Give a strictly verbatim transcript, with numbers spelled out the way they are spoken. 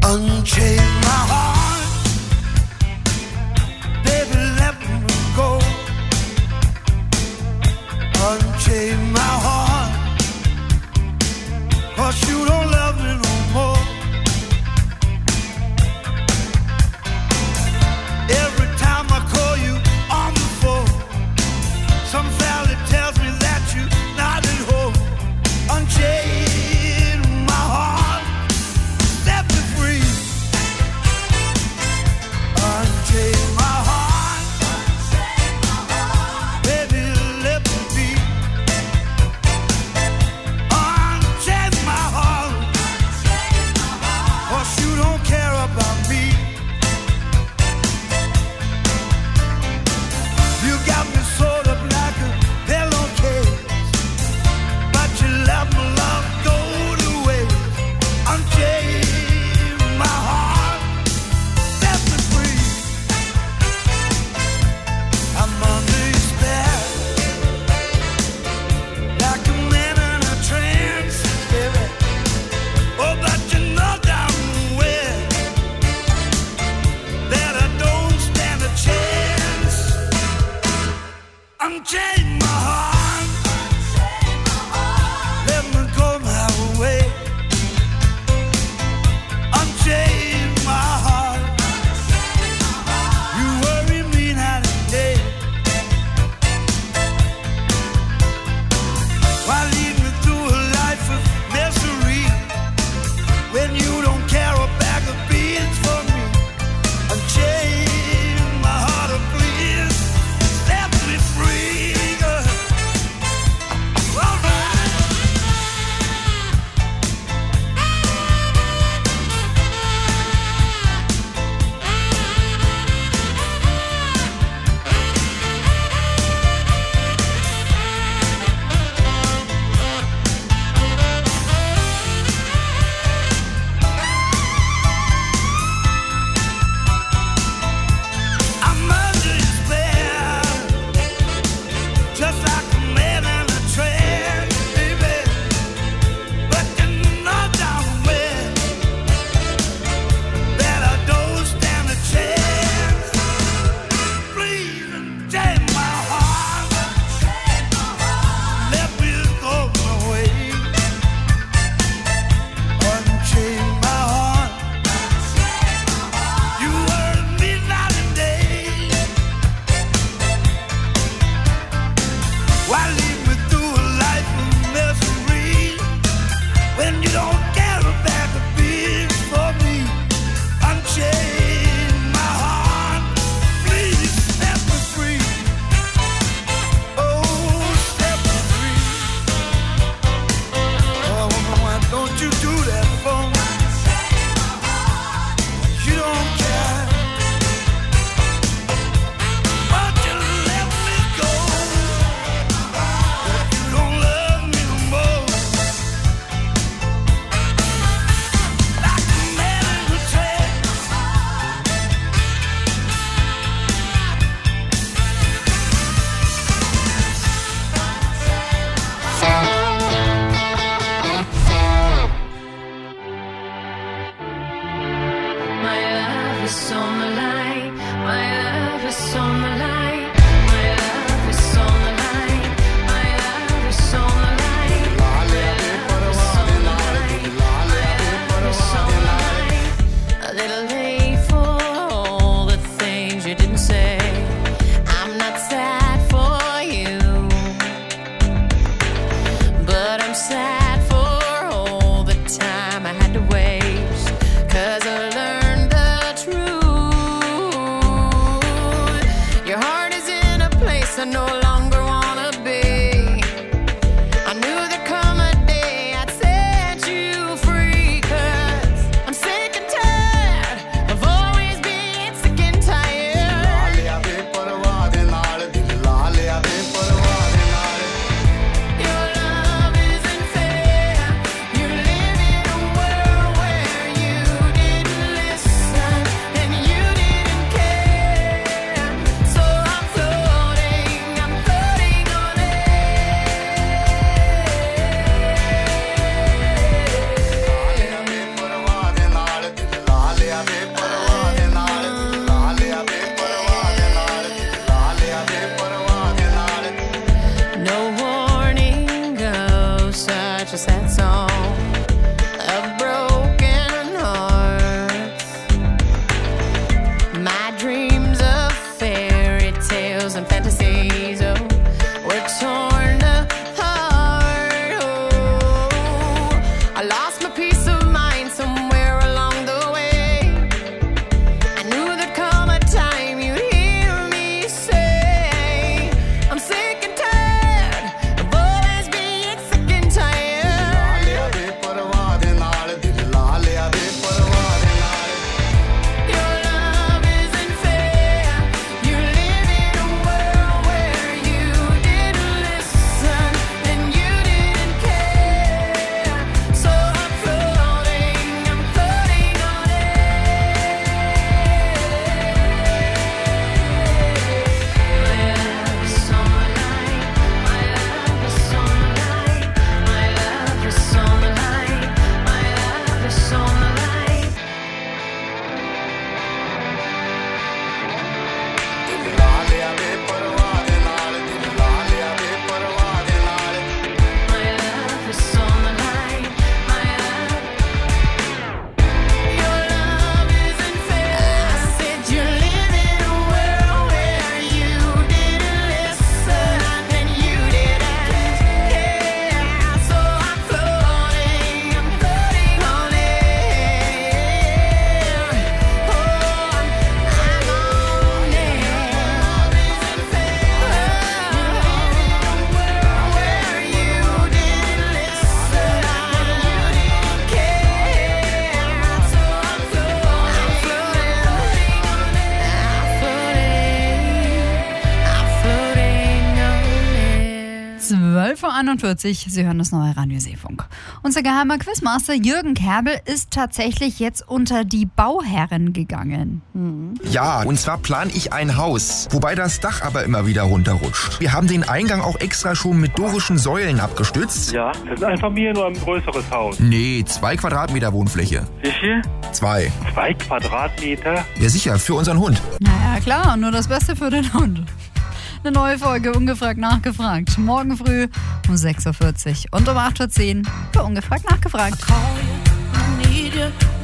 I'm einundvierzig, Sie hören das neue Radio Seefunk. Unser geheimer Quizmaster Jürgen Kerbel ist tatsächlich jetzt unter die Bauherren gegangen. Hm. Ja, und zwar plane ich ein Haus, wobei das Dach aber immer wieder runterrutscht. Wir haben den Eingang auch extra schon mit dorischen Säulen abgestützt. Ja, das ist ein Familien- oder ein größeres Haus. Nee, zwei Quadratmeter Wohnfläche. Wie viel? Zwei. Zwei Quadratmeter? Ja sicher, für unseren Hund. Naja, klar, nur das Beste für den Hund. Eine neue Folge Ungefragt Nachgefragt. Morgen früh um sechs Uhr vierzig und um acht Uhr zehn für Ungefragt Nachgefragt. I call you, I need you.